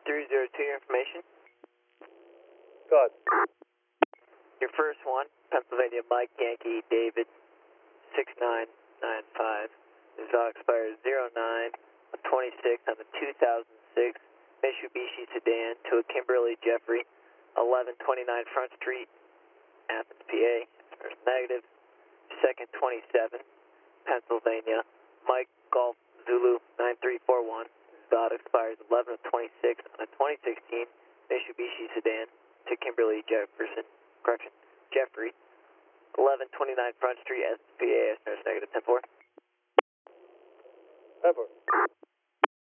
302, your information. Good. Your first one, Pennsylvania Mike Yankee David 6995. This dog expires 09/26 on the 2006 Mitsubishi sedan to a Kimberly Jeffrey, 1129 Front Street, Athens, PA. First negative. Second 27, Pennsylvania Mike Golf Zulu 9341. This dog expires 11/26 on a 2016 Mitsubishi sedan to Kimberly Jeffrey, 1129 Front Street, Athens, PA. Negative 10-4. 10-4.